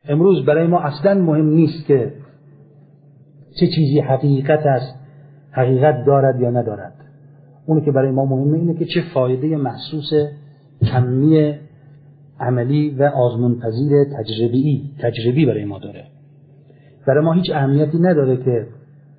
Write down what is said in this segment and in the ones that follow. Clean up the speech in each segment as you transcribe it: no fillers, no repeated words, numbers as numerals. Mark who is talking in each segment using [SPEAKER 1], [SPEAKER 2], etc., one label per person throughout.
[SPEAKER 1] امروز برای ما اصلا مهم نیست که چه چیزی حقیقت است، حقیقت دارد یا ندارد. اونی که برای ما مهمه اینه که چه فایده محسوس کمی، عملی و آزمونپذیر تجربی برای ما داره. برای ما هیچ اهمیتی نداره که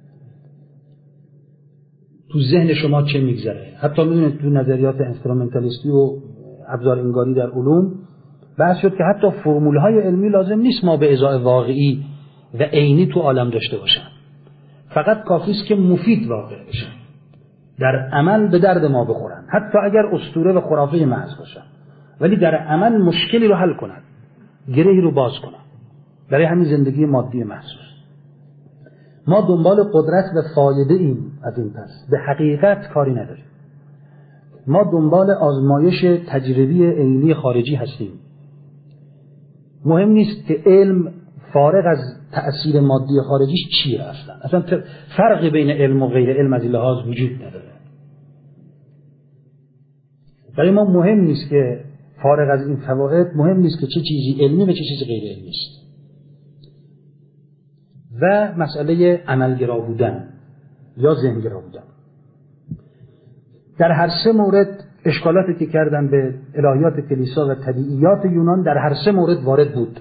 [SPEAKER 1] تو ذهن شما چه میگذره. حتی میدونید تو نظریات انسترومنتالیستی و ابزار انگاری در علوم بحث شد که حتی فرمول‌های علمی لازم نیست ما به ازای واقعی و عینی تو عالم داشته باشن، فقط کافی است که مفید واقع بشن، در عمل به درد ما بخورن، حتی اگر اسطوره و خرافه محض باشن، ولی در عمل مشکلی رو حل کنن، گرهی رو باز کنن. برای همین زندگی مادی محسوس ما دنبال قدرت و فایده ایم. از این پس به حقیقت کاری نداریم. ما دنبال آزمایش تجربی عینی خارجی هستیم. مهم نیست که علم فارغ از تأثیر مادی خارجیش چیه. اصلا فرقی بین علم و غیر علم از این لحاظ وجود نداره. برای ما مهم نیست که فارغ از این فواید مهم نیست که چه چیزی علمی و چه چیزی غیر علمی است. و مسئله عملگرا بودن یا ذهنگرا بودن. در هر سه مورد اشکالاتی که کردن به الهیات کلیسا و طبیعیات یونان در هر سه مورد وارد بود.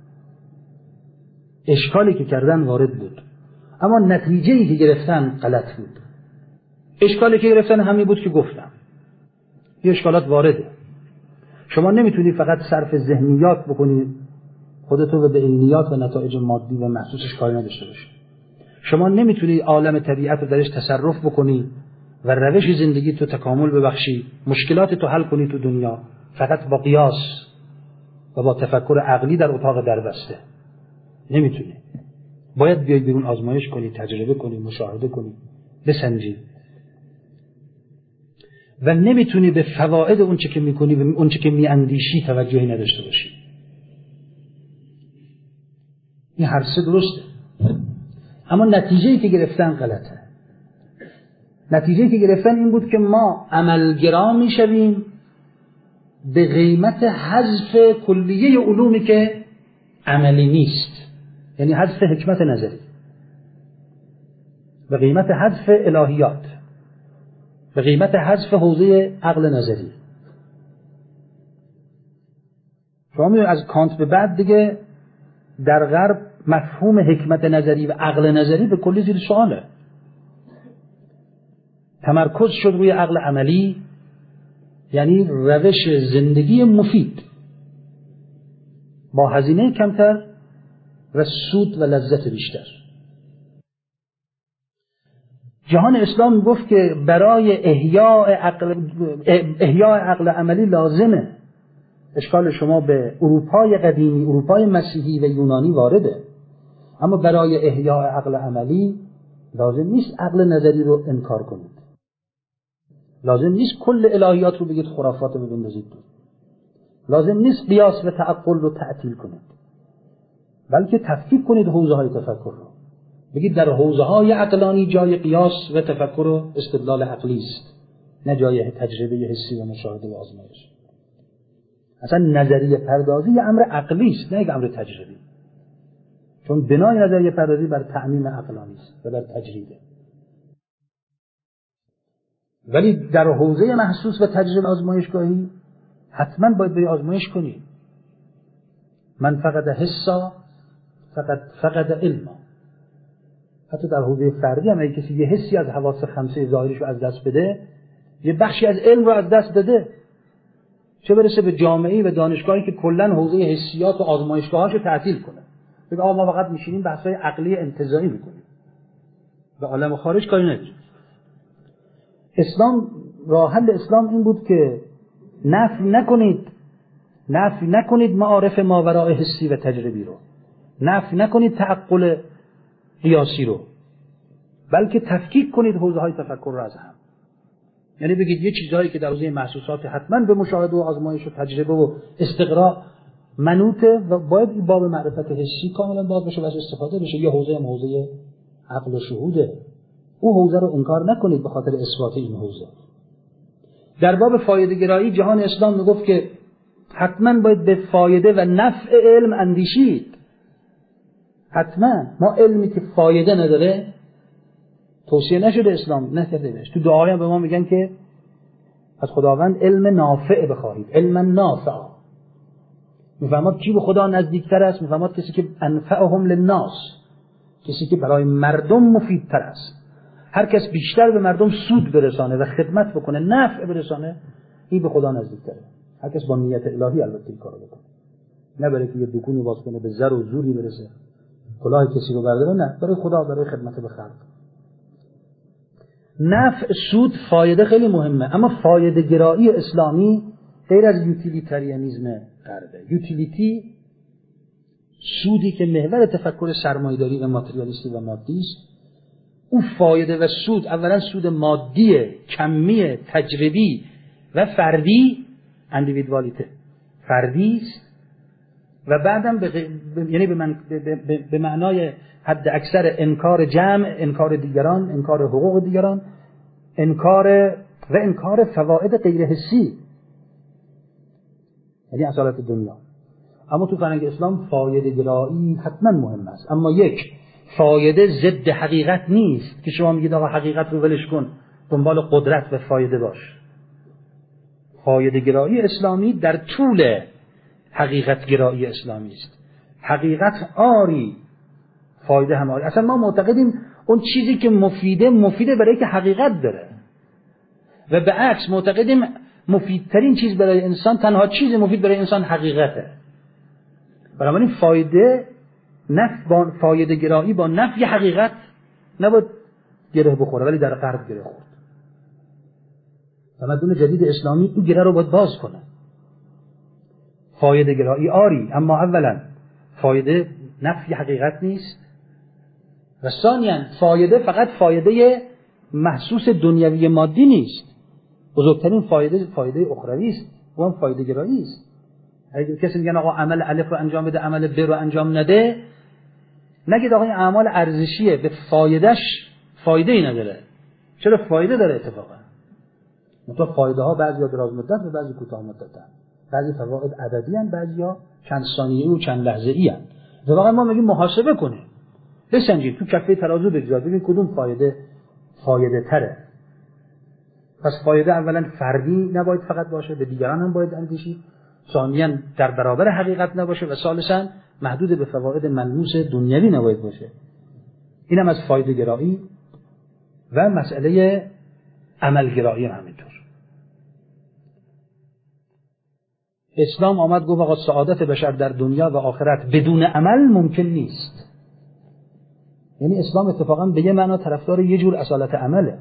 [SPEAKER 1] اشکالی که کردن وارد بود، اما نتیجه‌ای که گرفتن غلط بود. اشکالی که گرفتن همین بود که گفتم. این اشکالات وارده. شما نمیتونی فقط صرف ذهنیات بکنی خودتو به عینیات و نتایج مادی و محسوسش کاری نداشته باشی. شما نمیتونی عالم طبیعت رو درش تصرف بکنی و روش زندگی تو تکامل ببخشی، مشکلات تو حل کنی تو دنیا فقط با قیاس و با تفکر عقلی در اتاق دربسته. نمیتونی. باید بیای بیرون، آزمایش کنی، تجربه کنی، مشاهده کنی، بسنجی. و نمیتونی به فواید اون چه که میکنی و اون چه که میاندیشی توجهی نداشته باشی. این هر سه درسته، اما نتیجه‌ای که گرفتن غلطه. نتیجه‌ای که گرفتن این بود که ما عملگرا میشویم به قیمت حذف کلیه علومی که عملی نیست، یعنی حذف حکمت نظری، به قیمت حذف الهیات، به قیمت حذف حوزه عقل نظری. شما می‌دونید از کانت به بعد دیگه در غرب مفهوم حکمت نظری و عقل نظری به کلی زیر سواله. تمرکز شد روی عقل عملی، یعنی روش زندگی مفید با هزینه کمتر و سود و لذت بیشتر. جهان اسلام گفت که برای احیاء عقل عملی لازمه. اشکال شما به اروپای قدیمی، اروپای مسیحی و یونانی وارده، اما برای احیاء عقل عملی لازم نیست عقل نظری رو انکار کنید. لازم نیست کل الهیات رو بگید خرافات رو بندازید. لازم نیست قیاس و تعقل رو تعطیل کنید، بلکه تفکیک کنید حوزه‌های تفکر رو. بگید در حوزه‌های عقلانی جای قیاس و تفکر و استدلال عقلی است، نه جای تجربه حسی و مشاهده و آزمایش. اصلا نظریه پردازی یه امر عقلی است، نه یک امر تجربی. چون بنای نظریه پردازی بر تعمیم عقلانی است و بر تجربه. ولی در حوزه محسوس و تجربه آزمایشگاهی حتما باید بری آزمایش کنی. من فقط حسا فقط علما. حتی در حوزه فردی هم اگه کسی یه حسی از حواس خمسه ظاهریش رو از دست بده، یه بخشی از علم رو از دست بده. چه برسه به جامعه‌ای و دانشگاهی که کلاً حوزه حسیات و آزمایشگاهاشو تعطیل کنه. بگه آقا ما فقط میشینیم بحث‌های عقلی انتزاعی میکنیم، به عالم خارج کاری نداریم. اسلام، راه حل اسلام این بود که نفی نکنید معارف ماوراء حسی و تجربی رو، نفی نکنید تعقل قیاسی رو، بلکه تفکیک کنید حوزه‌های تفکر رو از هم. یعنی بگید یه چیزایی که در حوزه محسوسات حتما به مشاهده و آزمایش و تجربه و استقراء منوطه و باید این باب معرفت حسی کاملا باز بشه و از استفاده بشه. یه حوزه عقل و شهوده، اون حوزه رو انکار نکنید به خاطر اثبات این حوزه. در باب فایده گرایی جهان اسلام میگفت که حتما باید به فایده و نفع علم اندیشید. حتما ما علمی که فایده نداره توصیه نشده اسلام نکرده بهش. تو دعایا به ما میگن که از خداوند علم نافع بخواهید، علم نافع. میفهمد کی به خدا نزدیکتر است؟ میفهمد کسی که انفعهم للناس، کسی که برای مردم مفیدتر است. هر کس بیشتر به مردم سود برسانه و خدمت بکنه، نفع برسانه، این به خدا نزدیکتره. هر کس با نیت الهی البته این کارو بکنه، نه برای که یه دکونی باز کنه به زر و زوری برسه، کلاه کسی رو برداره، نه، برای خدا، برای خدمت به خلق. نفع، سود، فایده خیلی مهمه، اما فایده گرایی اسلامی غیر از یوتیلیتاریانیسم غربه. یوتیلیتی، سودی که محور تفکر سرمایه‌داری و ماتریالیستی و مادی است. او فایده و سود، اولا سود مادی، کمی، تجربی و فردی، اندیویدوالیته، فردی است، و بعدم یعنی به معنای حد اکثر انکار جمع، انکار دیگران، انکار حقوق دیگران، انکار فواید غیر حسی، یعنی اصالت دنیا. اما تو فرهنگ اسلام فایده گرایی حتما مهم است، اما یک، فایده ضد حقیقت نیست که شما میگید آقا حقیقت رو ولش کن، دنبال قدرت و فایده باش. فایده گرایی اسلامی در طول حقیقت گرایی اسلامی است. حقیقت آری، فایده هم آری. اصلا ما معتقدیم اون چیزی که مفیده برای که حقیقت داره، و به عکس معتقدیم مفیدترین چیز برای انسان، تنها چیز مفید برای انسان حقیقته. بنابراین فایده گرایی با نفی حقیقت نباید گره بخوره، ولی در غرب گره خورد. تمدن جدید اسلامی این گره رو باید باز کنه. فایده گرایی آری، اما اولا فایده نفی حقیقت نیست، و ثانیاً فایده فقط فایده محسوس دنیوی مادی نیست. بزرگترین فایده اخروی است، و هم فایده گرایی است. اگه کسی میگن آقا عمل الف رو انجام بده، عمل ب رو انجام نده، نگید آقا این اعمال ارزشیه، به فایدهش فایده ای نداره. چرا فایده داره اتفاقا؟ مثلا فایده ها بعضی دراز مدت و بعضی کوتاه مدت هستند. بعضی فواید عددی هستند، بعضیا چند ثانیه‌ای و چند لحظه‌ای هستند. واقعا ما میگیم محاسبه کنید، بسنجید، تو کفه ترازو بگذار، ببین کدوم فایده تره. پس فایده اولا فردی نباید فقط باشه، به دیگران هم باید اندیشید. ثانیاً در برابر حقیقت نباشه، و ثالثاً محدود به فواید ملموس دنیوی نباید باشه. اینم از فایده گرایی. و مسئله عمل گرایی هم همینطور. اسلام آمد گفت آقا سعادت بشر در دنیا و آخرت بدون عمل ممکن نیست. یعنی اسلام اتفاقا به یه معنا طرفدار یه جور اصالت عمله،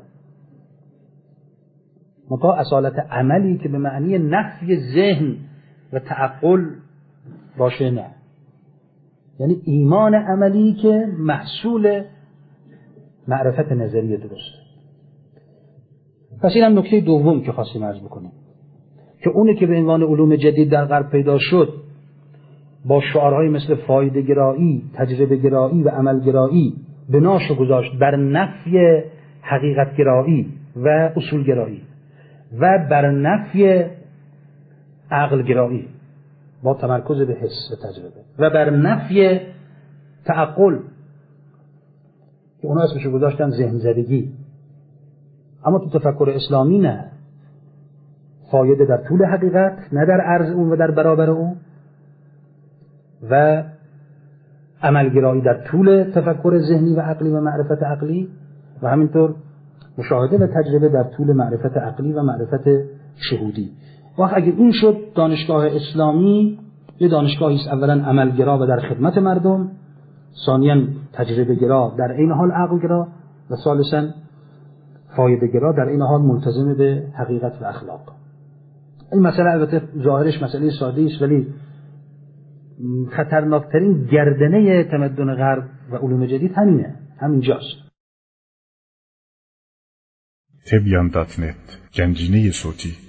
[SPEAKER 1] منتها اصالت عملی که به معنی نفی ذهن و تعقل باشه، نه. یعنی ایمان عملی که محصول معرفت نظریه درست. پس این هم نکته دوم که خواستیم عرض بکنیم، که اونه که به عنوان علوم جدید در غرب پیدا شد، با شعارهای مثل فایده گرایی، تجربه گرایی و عمل گرایی بناشو گذاشت بر نفی حقیقت گرایی و اصول گرایی و بر نفی عقل گرایی با تمرکز به حس و تجربه و بر نفی تعقل که اونا اسمشو گذاشتن ذهن زدگی. اما تو تفکر اسلامی نه، فایده در طول حقیقت، نه در عرض اون و در برابر اون، و عملگرایی در طول تفکر ذهنی و عقلی و معرفت عقلی، و همینطور مشاهده و تجربه در طول معرفت عقلی و معرفت شهودی. وقت اگه این شد، دانشگاه اسلامی یه دانشگاهی است اولا عملگرا و در خدمت مردم، ثانیاً تجربه گرا در این حال عقل گرا، و ثالثاً فایده گرا در این حال ملتزم به حقیقت و اخلاق. این مسئله البته ظاهرش مسئله ساده است، ولی خطرناکترین گردنه تمدن غرب و علوم جدید همینجاست.
[SPEAKER 2] تبیان.net گنجینه صوتی